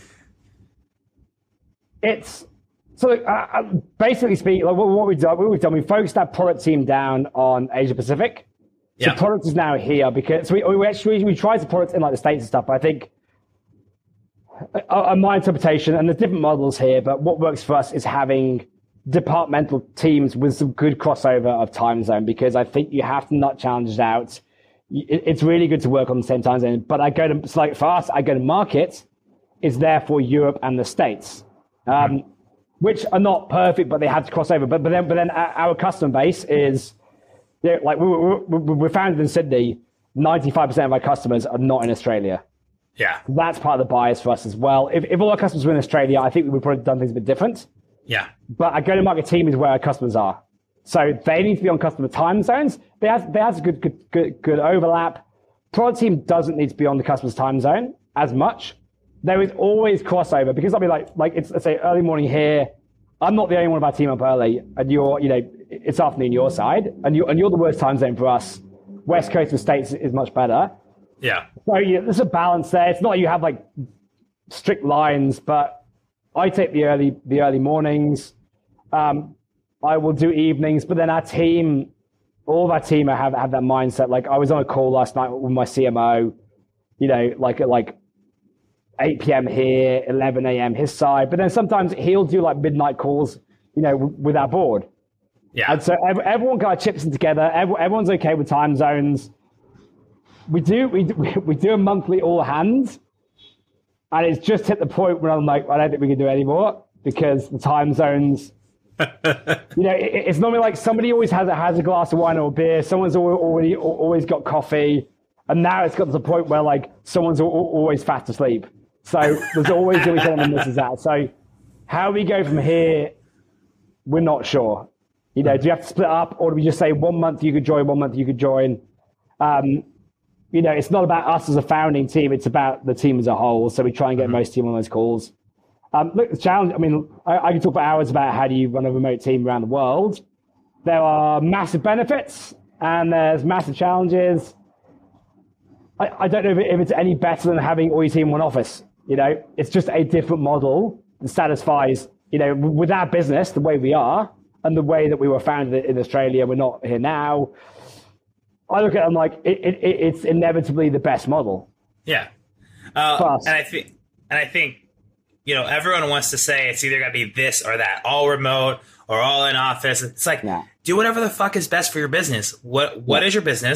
it's so like, uh, basically speaking, like what, what we've done, what we've done, we focused our product team down on Asia Pacific. So Yeah. product is now here because so we we actually we tried the product in like the States and stuff. But I think uh, my interpretation, and there's different models here, but what works for us is having departmental teams with some good crossover of time zone, because I think you have to nut challenges out. It, it's really good to work on the same time zone, but I go to, it's like for us, I go to market is there for Europe and the States, um, mm-hmm. which are not perfect, but they have to cross over. But, but then, but then our customer base is, you know, like we, we, we're founded in Sydney, ninety-five percent of our customers are not in Australia. Yeah. That's part of the bias for us as well. If, if all our customers were in Australia, I think we would probably have done things a bit different. Yeah. But our go-to-market team is where our customers are. So they need to be on customer time zones. They have, they have a good, good, good, good overlap. Product team doesn't need to be on the customer's time zone as much. There is always crossover, because I'll be like, like it's, let's say early morning here. I'm not the only one of our team up early, and you're, you know, it's afternoon your side, and you and you're the worst time zone for us. West Coast of the States is much better. Yeah. So yeah, there's a balance there. It's not like you have like strict lines, but I take the early the early mornings. Um, I will do evenings, but then our team, all of our team have have that mindset. Like I was on a call last night with my C M O, you know, like at like eight p.m. here, eleven a.m. his side. But then sometimes he'll do like midnight calls, you know, w- with our board. Yeah. And so ev- everyone kind of chips in together. Every- everyone's okay with time zones. We do we do, we do a monthly all hands, and it's just hit the point where I'm like, I don't think we can do it anymore because the time zones. You know, it, it's normally like somebody always has a has a glass of wine or a beer. Someone's already, already always got coffee, and now it's got to the point where like someone's al- always fast asleep. So there's always going to be someone that misses out. So how we go from here, we're not sure. You know, do you have to split up, or do we just say one month you could join, one month you could join? Um, you know, it's not about us as a founding team. It's about the team as a whole. So we try and get mm-hmm. most team on those calls. Um, look, the challenge, I mean, I, I can talk for hours about how do you run a remote team around the world. There are massive benefits and there's massive challenges. I, I don't know if, it, if it's any better than having all your team in one office. You know, it's just a different model that satisfies, you know, with our business, the way we are and the way that we were founded in Australia, we're not here now. I look at it, I'm like, it, it, it's inevitably the best model. Yeah. Uh, and I think, and I think, you know, everyone wants to say it's either got to be this or that, all remote or all in office. It's like, yeah. do whatever the fuck is best for your business. What What yeah. is your business?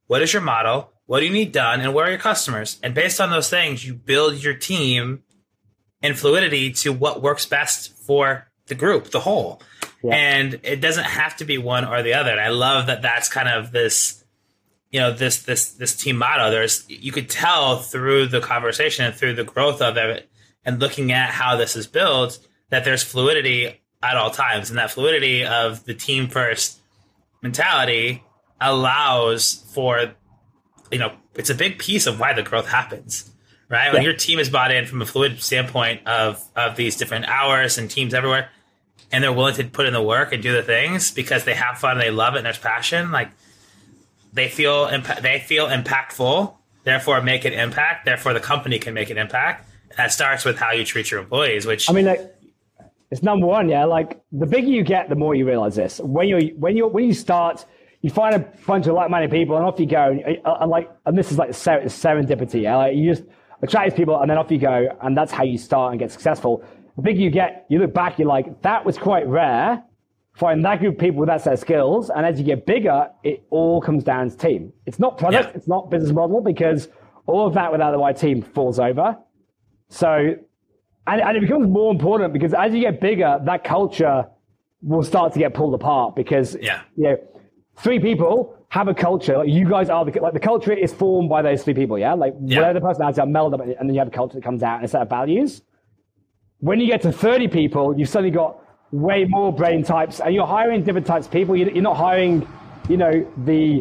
what is your model, what do you need done, and where are your customers? And based on those things, you build your team and fluidity to what works best for the group, the whole. Yeah. And it doesn't have to be one or the other. And I love that that's kind of this, you know, this this this team motto. There's you could tell through the conversation and through the growth of it and looking at how this is built that there's fluidity at all times. And that fluidity of the team first mentality allows for, you know, it's a big piece of why the growth happens, right? Yeah. When your team is bought in from a fluid standpoint of, of these different hours and teams everywhere, and they're willing to put in the work and do the things because they have fun and they love it and there's passion, like they feel, imp- they feel impactful, therefore make an impact, therefore the company can make an impact. And that starts with how you treat your employees, which I mean, like, it's number one, yeah. Like the bigger you get, the more you realize this. When you when you when you start, you find a bunch of like-minded people, and off you go. And, and like, and this is like serendipity. Yeah, like you just attract these people, and then off you go, and that's how you start and get successful. The bigger you get, you look back, you're like, that was quite rare. Find that group of people with that set of skills, and as you get bigger, it all comes down to team. It's not product, yeah. It's not business model, because all of that without the right team falls over. So. And, and it becomes more important because as you get bigger, that culture will start to get pulled apart because, yeah. you know, three people have a culture. Like you guys are the, like the culture is formed by those three people. Yeah. Like yeah. whatever the personalities are meld up and then you have a culture that comes out and a set of values. When you get to thirty people, you've suddenly got way more brain types and you're hiring different types of people. You're not hiring, you know, the,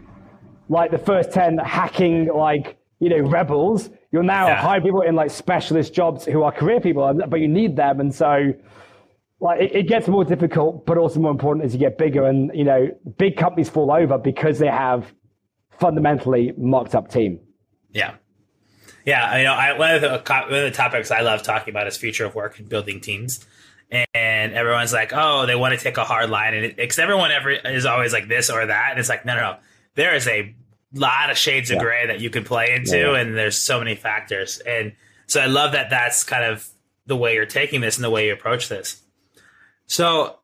like the first ten hacking, like, you know, rebels. You'll now yeah. hire people in like specialist jobs who are career people, but you need them. And so like it, it gets more difficult, but also more important as you get bigger. And, you know, big companies fall over because they have fundamentally mocked up team. Yeah. Yeah. You know, I, one, of the, one of the topics I love talking about is future of work and building teams. And everyone's like, oh, they want to take a hard line. And because everyone ever is always like this or that. And it's like, no, no, no. There is a lot of shades of yeah. gray that you could play into, yeah. and there's so many factors. And so I love that that's kind of the way you're taking this and the way you approach this. So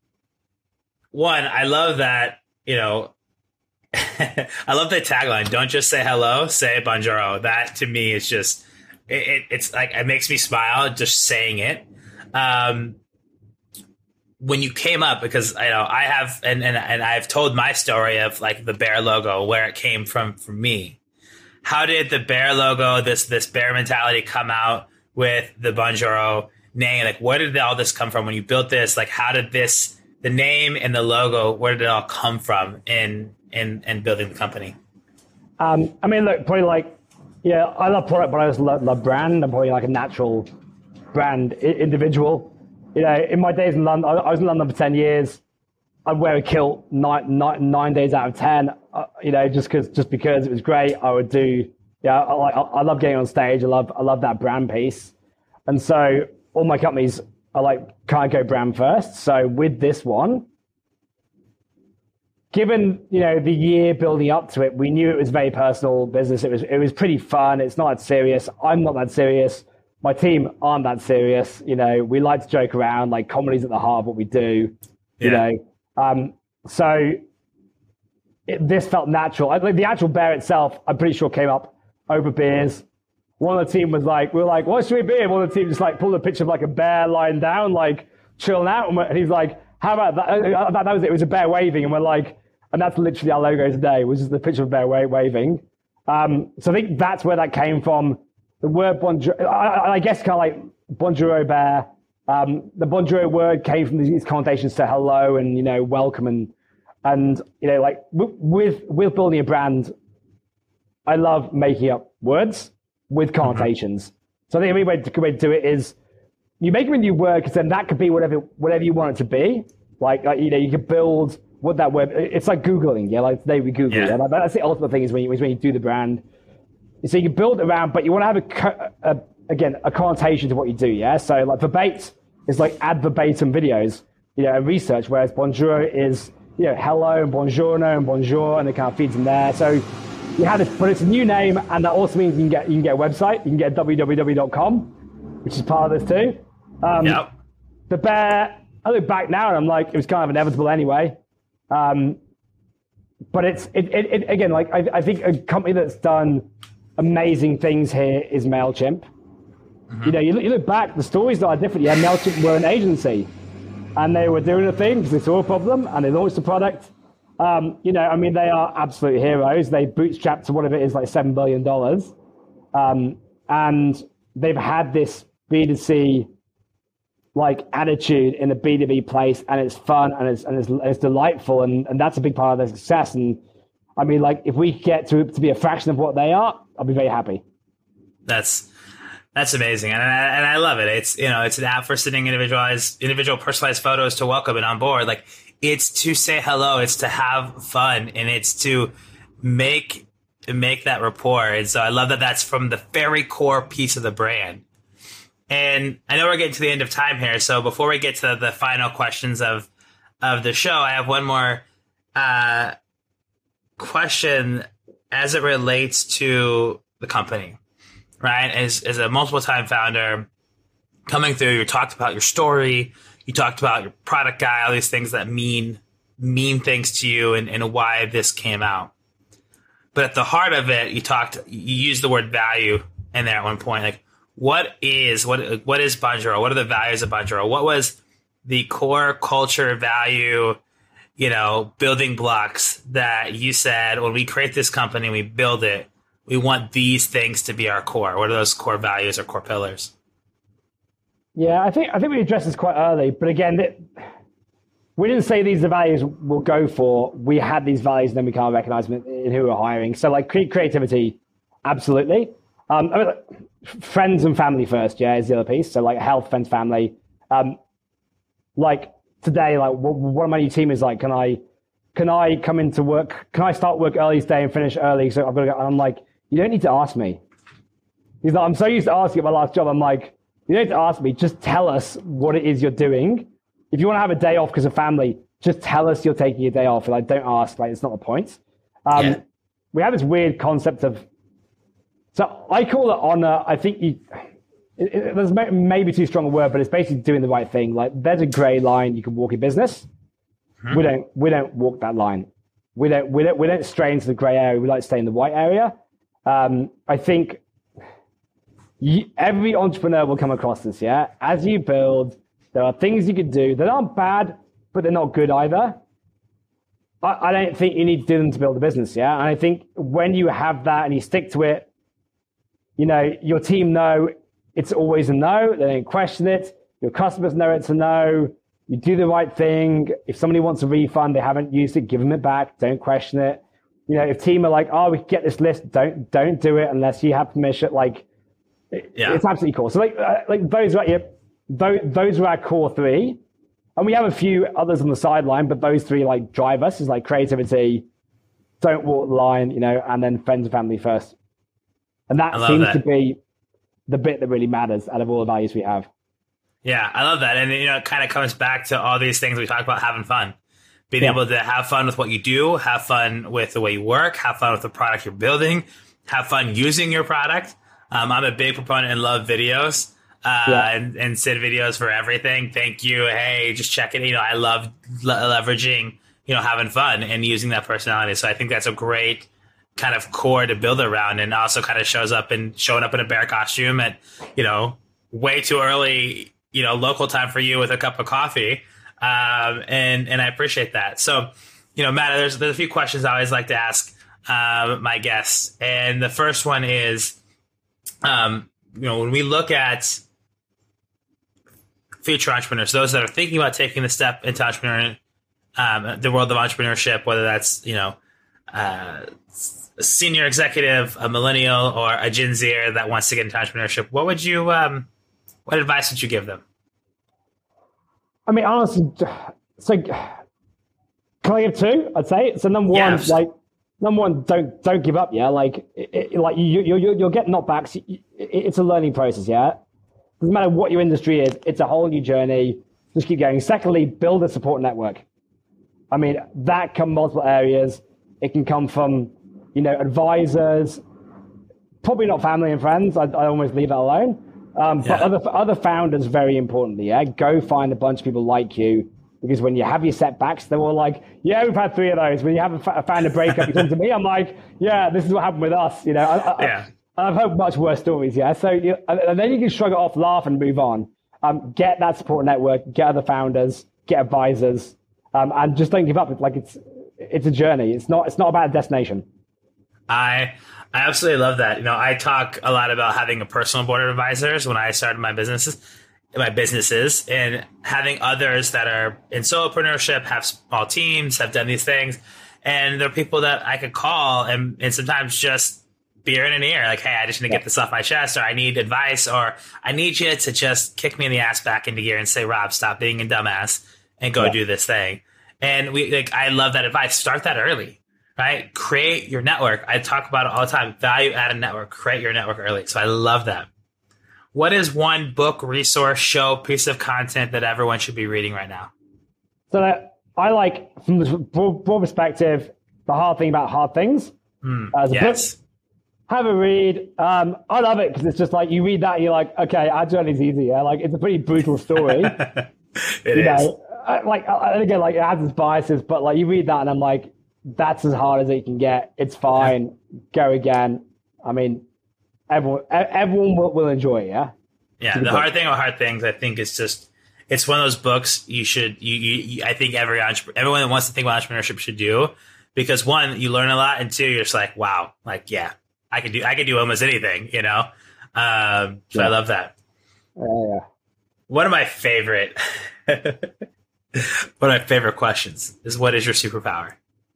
one, I love that, you know, I love the tagline, don't just say hello, say bonjour. That to me is just, it, it, it's like, it makes me smile just saying it. Um, when you came up, because I know I have, and, and, and I've told my story of like the bear logo, where it came from for me. How did the bear logo, this, this bear mentality come out with the Bonjoro name? Like, where did all this come from when you built this? Like, how did this, the name and the logo, where did it all come from in, in, in building the company? Um, I mean, look, probably like, yeah, I love product, but I also love, love brand. I'm probably like a natural brand I- individual. You know, in my days in London, I was in London for ten years. I'd wear a kilt nine, nine, nine days out of ten, uh, you know, just because just because it was great. I would do, yeah, I, I, I love getting on stage. I love I love that brand piece. And so all my companies are like, can't go brand first. So with this one, given, you know, the year building up to it, we knew it was very personal business. It was it was pretty fun. It's not that serious. I'm not that serious. My team aren't that serious. You know, we like to joke around, like comedy's at the heart of what we do, you yeah. know. Um, so it, this felt natural. I, like the actual bear itself, I'm pretty sure came up over beers. One of the team was like, we were like, what should we be? And one of the team just like pulled a picture of like a bear lying down, like chilling out. And, and he's like, how about that? that? That was it. It was a bear waving. And we're like, and that's literally our logo today, which is the picture of a bear waving. Um, so I think that's where that came from. The word bonjour, I, I guess kind of like bonjour bear. Um, the bonjour word came from these connotations to hello and, you know, welcome. And, and you know, like with, with building a brand, I love making up words with connotations. Mm-hmm. So I think a way to, way to do it is you make a new word because then that could be whatever, whatever you want it to be. Like, like, you know, you could build what that word, it's like Googling. Yeah. Like today we Google. Yeah. Yeah? That's the ultimate thing is when you, is when you do the brand. So you can build it around, but you want to have a, a again a connotation to what you do. Yeah. So like verbate is like ad verbatim videos, you know, and research. Whereas bonjour is, you know, hello and buongiorno and bonjour, and it kind of feeds in there. So you have this, but it's a new name, and that also means you can get you can get a website. You can get w w w dot com, which is part of this too. Um, yep. The bear. I look back now and I'm like, it was kind of inevitable anyway. Um, but it's it, it, it again, like I, I think a company that's done amazing things here is MailChimp. Mm-hmm. You know, you look, you look back, the stories are different. Yeah, MailChimp were an agency, and they were doing a thing because they saw a problem and they launched a product. Um, you know, I mean, they are absolute heroes. They bootstrapped to whatever it is, like seven billion dollars, um, and they've had this B two C like attitude in a B two B place, and it's fun and it's and it's, it's delightful, and, and that's a big part of their success. And I mean, like, if we get to to be a fraction of what they are, I'll be very happy. That's that's amazing, and I, and I love it. It's, you know, it's an app for sending individualized, individual personalized photos to welcome it on board. Like, it's to say hello, it's to have fun, and it's to make make that rapport. And so I love that that's from the very core piece of the brand. And I know we're getting to the end of time here, so before we get to the final questions of of the show, I have one more uh, question as it relates to the company, right? As as a multiple time founder coming through, you talked about your story, you talked about your product guy, all these things that mean mean things to you, and, and why this came out. But at the heart of it, you talked, you used the word value in there at one point, like. What is what what is Bonjoro? What are the values of Bonjoro? What was the core culture, value, you know, building blocks that you said, when we create this company, we build it, we want these things to be our core? What are those core values or core pillars? Yeah, I think I think we addressed this quite early, but again, it, we didn't say these are the values we'll go for. We had these values, and then we can't recognize them in who we're hiring. So, like, creativity, absolutely. Um, I mean, like, friends and family first, yeah, is the other piece. So, like, health, friends, family. Um, like today, like, what, what my new team is like, can I, can I come into work? Can I start work early today and finish early? So I've got to go. And I'm like, you don't need to ask me. He's like, I'm so used to asking at my last job. I'm like, you don't need to ask me. Just tell us what it is you're doing. If you want to have a day off because of family, just tell us you're taking a day off. Like, don't ask. Like, it's not the point. Um, yeah. We have this weird concept of. So I call it honor. I think you, it, it, there's maybe too strong a word, but it's basically doing the right thing. Like, there's a gray line you can walk in business. Hmm. We don't we don't walk that line. We don't we don't we don't stray into the gray area. We like to stay in the white area. Um, I think you, every entrepreneur will come across this. Yeah, as you build, there are things you can do that aren't bad, but they're not good either. I, I don't think you need to do them to build a business. Yeah, and I think when you have that and you stick to it. You know, your team know it's always a no. They don't question it. Your customers know it's a no. You do the right thing. If somebody wants a refund, they haven't used it, give them it back. Don't question it. You know, if team are like, oh, we can get this list, don't don't do it unless you have permission. Like, yeah. It's absolutely cool. So, like, uh, like those are yeah, those, those are our core three, and we have a few others on the sideline, but those three like drive us. Is like creativity, don't walk the line, you know, and then friends and family first. And that seems that. to be the bit that really matters out of all the values we have. Yeah, I love that. And, you know, it kind of comes back to all these things we talk about, having fun. Being yeah. able to have fun with what you do, have fun with the way you work, have fun with the product you're building, have fun using your product. Um, I'm a big proponent and love videos uh, yeah. and, and Sid videos for everything. Thank you. Hey, just check it. You know, I love le- leveraging, you know, having fun and using that personality. So I think that's a great kind of core to build around, and also kind of shows up and showing up in a bear costume at, you know, way too early, you know, local time for you with a cup of coffee. Um, and, and I appreciate that. So, you know, Matt, there's, there's a few questions I always like to ask um, my guests. And the first one is, um, you know, when we look at future entrepreneurs, those that are thinking about taking the step into entrepreneur, um, the world of entrepreneurship, whether that's, you know, uh, a senior executive, a millennial, or a Gen Zer that wants to get into entrepreneurship, what would you, um, what advice would you give them? I mean, honestly, so can I give two? I'd say so. Number one, yeah. like number one, don't don't give up. Yeah, like it, it, like you you you you'll get knockbacks. It, it's a learning process. Yeah, doesn't matter what your industry is. It's a whole new journey. Just keep going. Secondly, build a support network. I mean, that can multiple areas. It can come from, you know, advisors, probably not family and friends. I I almost leave that alone. Um, but yeah. other other founders, very importantly, yeah, go find a bunch of people like you Because when you have your setbacks, they're all like, yeah, we've had three of those. When you have a, found a breakup, you come to me, I'm like, yeah, this is what happened with us. You know, I, yeah. I, I've heard much worse stories. Yeah. So, you, and then you can shrug it off, laugh, and move on. Um, get that support network, get other founders, get advisors, um, and just don't give up. It's like it's it's a journey. It's not it's not about a destination. I I absolutely love that. You know, I talk a lot about having a personal board of advisors when I started my businesses, my businesses, and having others that are in solopreneurship, have small teams, have done these things, and they're people that I could call and and sometimes just beer in an ear, like, hey, I just need to get this off my chest, or I need advice, or I need you to just kick me in the ass back into gear and say, Rob, stop being a dumbass and go yeah. do this thing. And we like, I love that advice. Start that early, right? Create your network. I talk about it all the time. Value added network. Create your network early. So I love that. What is one book, resource, show, piece of content that everyone should be reading right now? So that I like, from the broad, broad perspective, The Hard Thing About Hard Things. Mm, as a yes. book. Have a read. Um, I love it because it's just like you read that and you're like, okay, our journey's easy. Yeah? Like it's a pretty brutal story. it you is. Know? Like and again, like it has its biases, but like you read that and I'm like, that's as hard as it can get. It's fine. Go again. I mean, everyone everyone will, will enjoy it. Yeah. Yeah. The hard thing about hard things, I think, is just it's one of those books you should you, you, you I think every entrepreneur, everyone that wants to think about entrepreneurship should do, because one, you learn a lot, and two, you're just like, wow, like yeah. I could do I could do almost anything, you know? Um, so yeah. I love that. Oh, yeah. One of my favorite one of my favorite questions is, what is your superpower?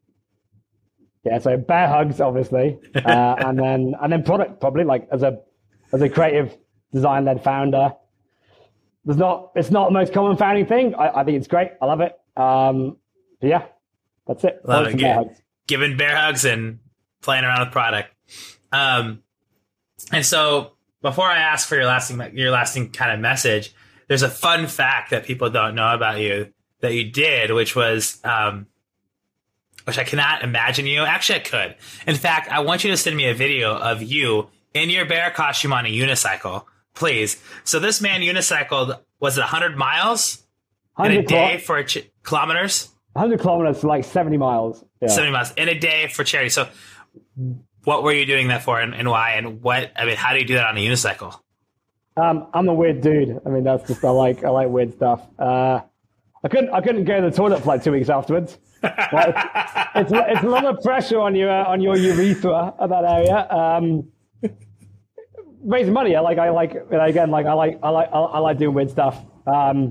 Yeah, so bear hugs, obviously. Uh, and then and then product, probably, like as a as a creative design led founder. There's not it's not the most common founding thing. I, I think it's great. I love it. Um, but yeah, that's it. Love it. Bear hugs. Giving bear hugs and playing around with product. Um, and so before I ask for your lasting, your lasting kind of message, there's a fun fact that people don't know about you that you did, which was, um, which I cannot imagine you. Actually, I could. In fact, I want you to send me a video of you in your bear costume on a unicycle, please. So this man unicycled, was it one hundred miles in a day for ch- kilometers? one hundred kilometers, like seventy miles. Yeah. seventy miles in a day for charity. So what were you doing that for, and, and why? And what, I mean, how do you do that on a unicycle? Um, I'm a weird dude. I mean, that's just, I like, I like weird stuff. Uh, I couldn't, I couldn't go to the toilet for like two weeks afterwards. Well, it's, it's, it's a lot of pressure on your, on your urethra at that area. Um, raising money. I like, I like, again, like, I like, I like, I like doing weird stuff. Um,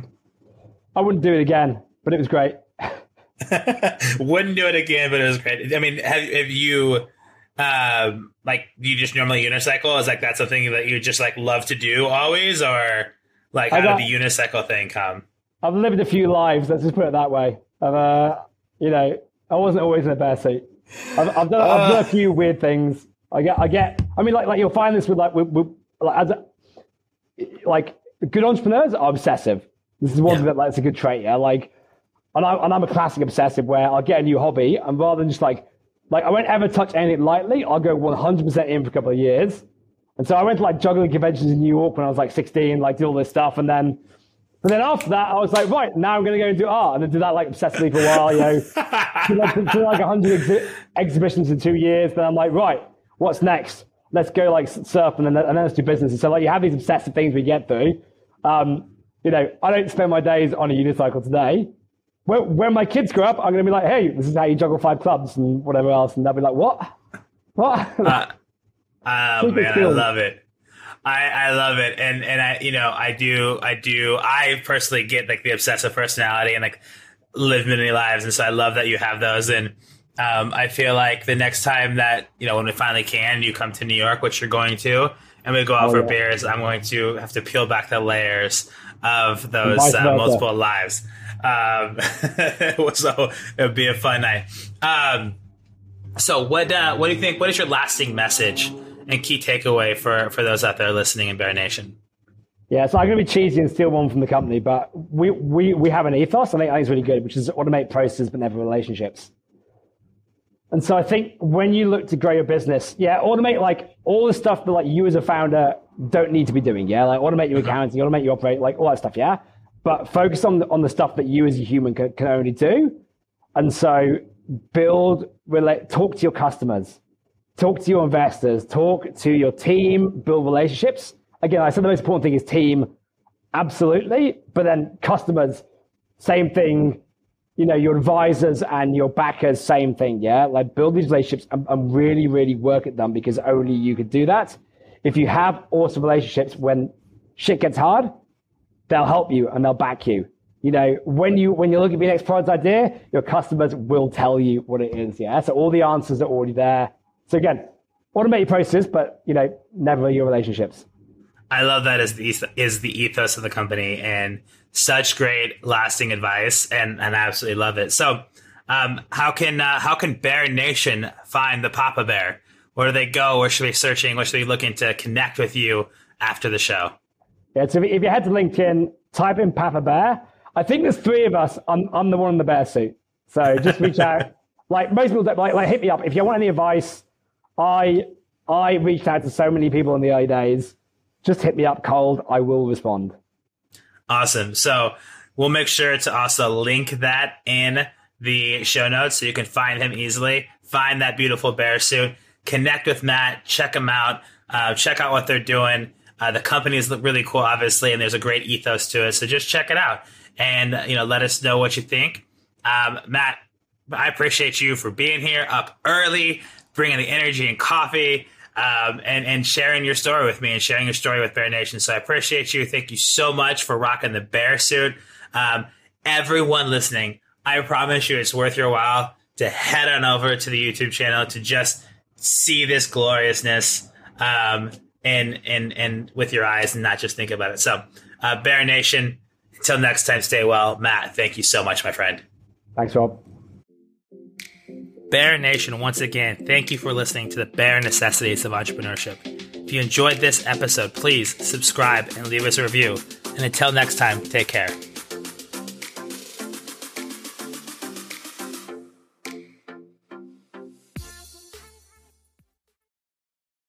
I wouldn't do it again, but it was great. Wouldn't do it again, but it was great. I mean, have, have you, um, like, you just normally unicycle? Is like that something that you just like love to do always, or like how got, did the unicycle thing come? I've lived a few lives. Let's just put it that way. I've, uh, you know, I wasn't always in a bear seat. I've, I've done, uh, I've done a few weird things. I get, I get. I mean, like, like you'll find this with like, with, with like, as a, like good entrepreneurs are obsessive. This is one yeah. thing that, like, it's a good trait. Yeah, like. And, I, and I'm a classic obsessive where I'll get a new hobby, and rather than just like, like I won't ever touch anything lightly, I'll go one hundred percent in for a couple of years. And so I went to like juggling conventions in New York when I was like sixteen, like did all this stuff. And then, and then after that, I was like, right, now I'm going to go and do art. And then do that like obsessively for a while, you know, do like, do like one hundred exhi- exhibitions in two years. Then I'm like, right, what's next? Let's go like surf and then, and then let's do business. And so like you have these obsessive things we get through. Um, you know, I don't spend my days on a unicycle today. When, when my kids grow up, I'm going to be like, hey, this is how you juggle five clubs and whatever else. And they'll be like, what? What? uh, oh, man, I love it. I, I love it. And, and I, you know, I do, I do, I personally get like the obsessive personality and like live many lives. And so I love that you have those. And um, I feel like the next time that, you know, when we finally can, you come to New York, which you're going to, and we go out oh, for yeah. beers, I'm going to have to peel back the layers of those uh, multiple lives. Um, so it would be a fun night. Um, so what, uh, what do you think, what is your lasting message and key takeaway for, for those out there listening in Bear Nation? Yeah, so I'm going to be cheesy and steal one from the company, but we, we, we have an ethos, I think, I think it's really good, which is automate processes but never relationships. And so I think when you look to grow your business, yeah, automate like all the stuff that like you as a founder don't need to be doing. Yeah, like automate your accounting, automate your operate, like all that stuff. Yeah. but focus on the, on the stuff that you as a human can, can only do. And so build, relate, talk to your customers, talk to your investors, talk to your team, build relationships. Again, I said the most important thing is team, absolutely, but then customers, same thing. You know, your advisors and your backers, same thing, yeah? Like build these relationships and, and really, really work at them, because only you could do that. If you have awesome relationships, when shit gets hard, they'll help you and they'll back you. You know, when you when you're looking for your next product idea, your customers will tell you what it is, yeah? So all the answers are already there. So again, automate your processes, but, you know, never your relationships. I love that as the is the ethos of the company, and such great lasting advice, and, and I absolutely love it. So um, how can uh, how can Bear Nation find the Papa Bear? Where do they go? Where should they be searching? Where should they be looking to connect with you after the show? Yeah, so if you head to LinkedIn, type in Papa Bear. I think there's three of us. I'm, I'm the one in the bear suit. So just reach out. Like most people don't, like, like hit me up. If you want any advice, I I reached out to so many people in the early days. Just hit me up cold. I will respond. Awesome. So we'll make sure to also link that in the show notes so you can find him easily. Find that beautiful bear suit. Connect with Matt. Check him out. Uh, check out what they're doing. Uh, the company is really cool, obviously, and there's a great ethos to it. So just check it out and, you know, let us know what you think. Um, Matt, I appreciate you for being here up early, bringing the energy and coffee. Um, and, and sharing your story with me and sharing your story with Bear Nation. So I appreciate you. Thank you so much for rocking the bear suit. Um, everyone listening, I promise you it's worth your while to head on over to the YouTube channel to just see this gloriousness um, and, and, and with your eyes and not just think about it. So uh, Bear Nation, until next time, stay well. Matt, thank you so much, my friend. Thanks, Rob. Bear Nation, once again, thank you for listening to the Bare Necessities of Entrepreneurship. If you enjoyed this episode, please subscribe and leave us a review. And until next time, take care.